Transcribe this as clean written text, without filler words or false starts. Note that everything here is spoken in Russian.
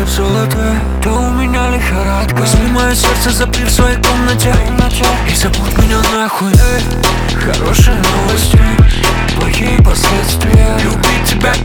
свет золотой, то у меня лихорадка. Возьми мое сердце, запри в своей комнате и забудь меня нахуй. Хорошие новости, плохие последствия. Любить тебя